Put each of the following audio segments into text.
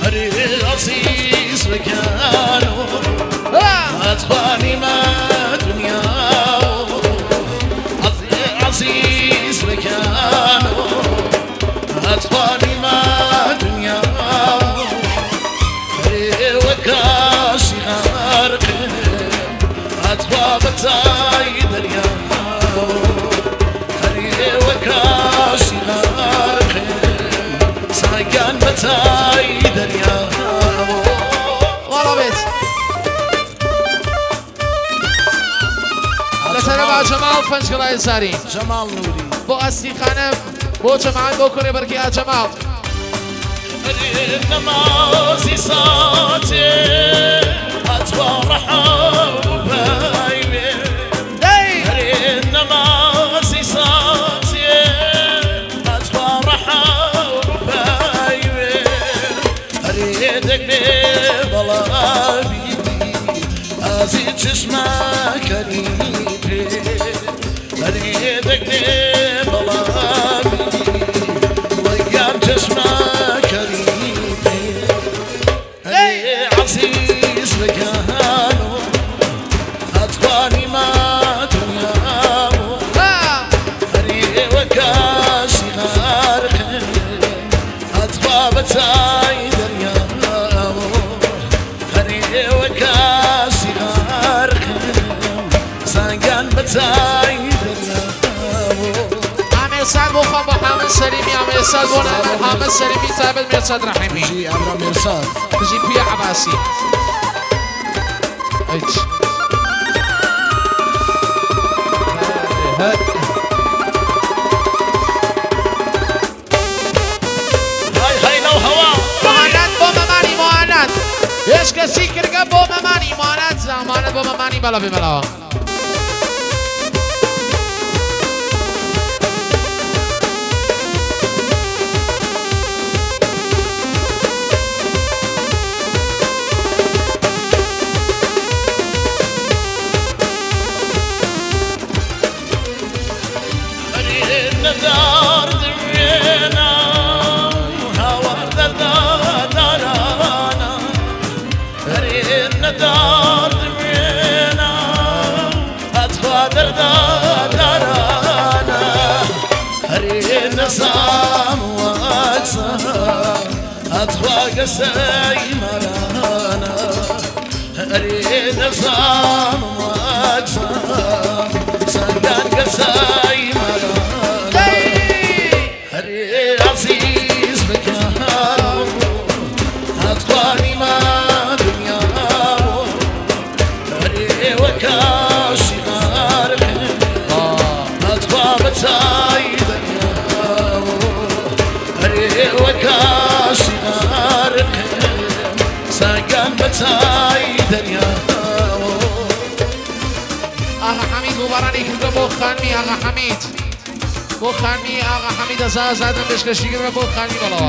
هری عزیز بکنو اتخوانی ما دنیا عزیز بکنو اتخوانی ما دنیا هری وکاسی غرقه اتخوا بتای دریا هری وکاسی غرقه ساگان بتای دریا والا بیت لسر با جمال فنجگلای ساری جمال نوری با اصلی خانم با جمال بکنه برکی ها جمال نمازی ساته اتوا رحم بايبه هري نمازي ساته اتوا رحم بايبه هري دقني بلا بيبي ازي چشمك قريبه هري دقني بلا بيبي ويان چشمك قريبه هري عزيز مكانه اتقاني ما دنياه هري وكاسي غارقه اتقى بتاي درياه هري وكاسي غارقه سانقان بتاي درياه عامل سعد بخوام با حامد سلیمی عامل سعد بونه حامد سلیمی تابد مرساد رحیمی جي امرا مرصاد تجي بيا عباسي ايش هاي لو هوا مهند با ممانی مهند ايش کسی کرگه با ممانی مهند زمانت با ممانی بلا بلا الندار دمينا وهوا دارانا هري الندار دمينا اتخوى دارانا هري النظام واجسام اتخوى قساي مرانا هري النظام واجسام سنقان قساي مرانا هري عزيز مكانه اتقاني ما دنياه هري وكاشي غارقه اتقى بتاي درياه هري وكاشي غارقه ساقان بتاي درياه آقا حمید مبارانی که با خانمی آقا حمید با خانمی آقا حمید از زدن بهش کشیگه با خانمی بالا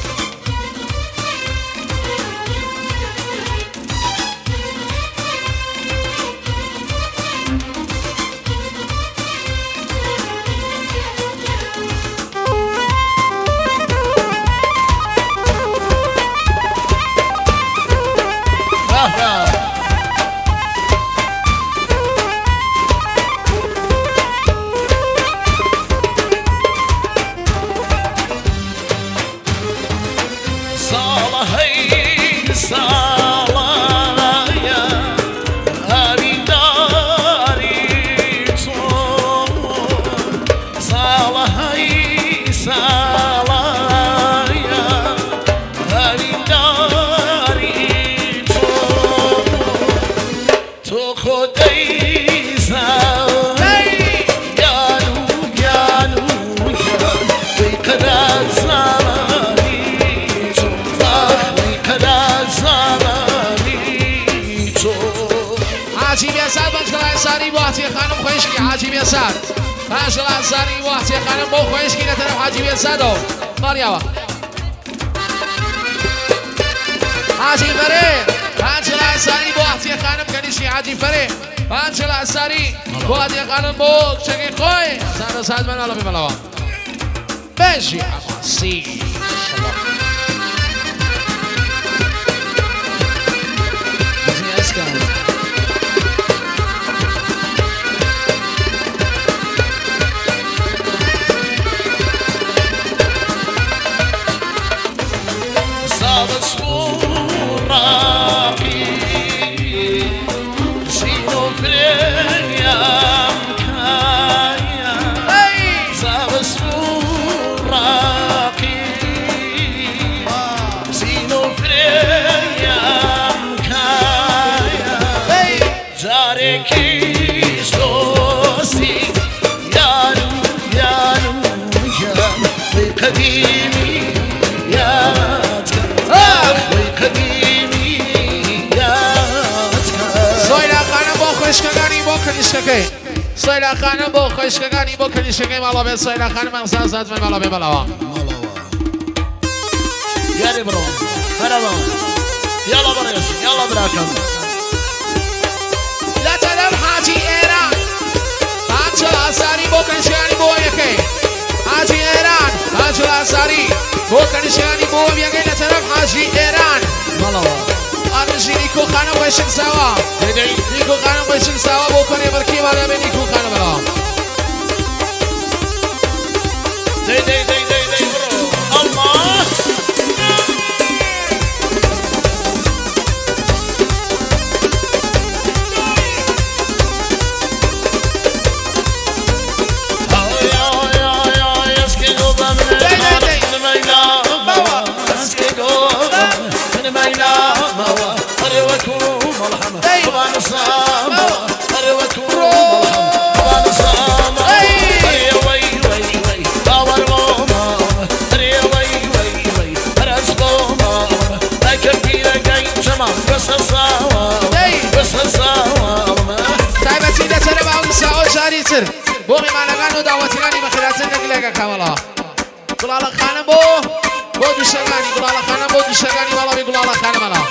حاجی بیاسد پنجل انصاری وقتی خانم با خویش گیره طرف حاجی بیاسد و ماریا حاجی بره پنجل انصاری وقتی خانم کنیشی حاجی بره پنجل انصاری وقتی خانم با چگی خوی سر و سد من آلا بیملا بشی عباسی قديمي يا قديمي يا سويلا خانم با خوشگانی با کنیشکی سویلا خانم با خوشگانی با کنیشکی مالا به سویلا خانم احسان زد من مالا به مالا يا برو مرحبا يلا بريس يلا براكم لا تدم حاجي ايران حاجي الاساري بو کنیشکی بو یکی حاجي ايران حاجي الاساري بو کنیشکی بو یکی لا تدم حاجي ايران مالا آرژی نیکو خانم باشیم سوا نیکو خانم باشیم سوا بکنی برکی بالا به نیکو خانم را دی برو الله بو میمانگان و دعوتگانی بخیراتن نگلیگا کاملا گلالا خانم بو دوشگانی گلالا خانم بو دوشگانی والا بی گلالا خانم الا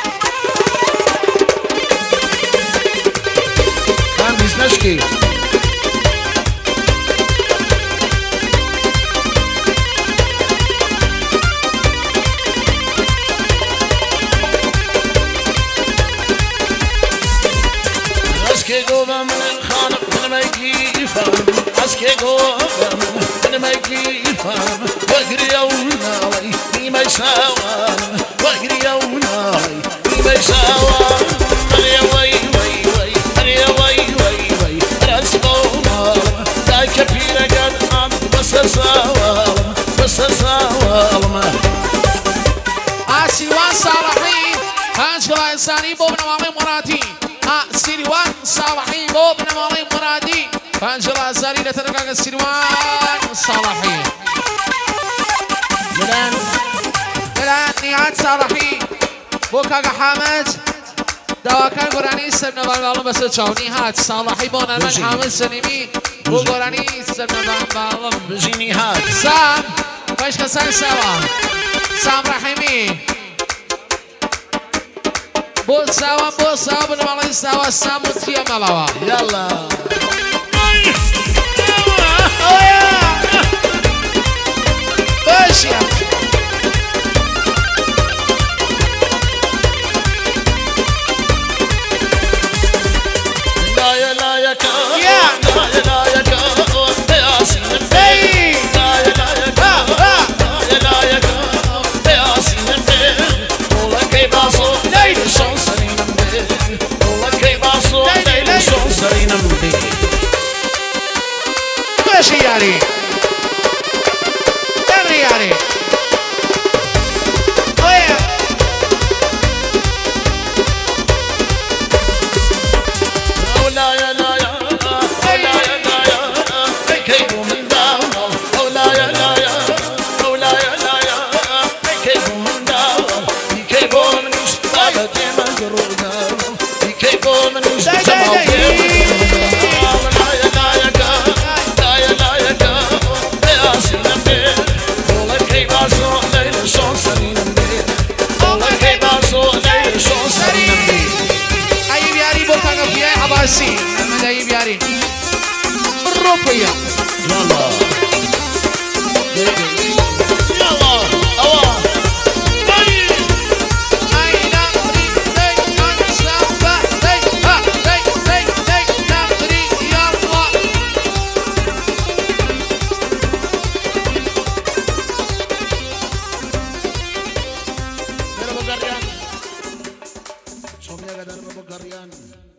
هم بیزنشکی اسکی گوبم من خانم من میگیفم اسکی گوبم من میگیفم وگری اونای نیمه سوام وگری اونای نیمه سوام وی رسموام داک پیرگان آن بس سوام آسیوان صالحی هنجلا انسانی بو بنوامي مرادی سیروان صالحی بو بنوامي مرادی هنجلا انسانی لترکا سیروان صالحی جلان نهاد صالحی بو کاغا حامد دواکان گرانی سرنا بالم بس چاو نهاد صالحی بو نرمن حامد سلیمی بو گرانی سرنا بالم بجی نهاد سام باش کسان سوا سام رحیمی بو سوا بنوامي سوا سام وتیا ملاوا يلا باشیا ماشي يعني تمري يعني ويا لا يا لا يا لا يا لا يا كيف من دار او لا يا لا يا او لا يا لا يا كيف من دار كيف من اشتاق ما جرودا كيف من اشتاق عباسي محمد أيوب يارين الروبية يلا يلا أوا Soalnya gak ada apa-apa karyan.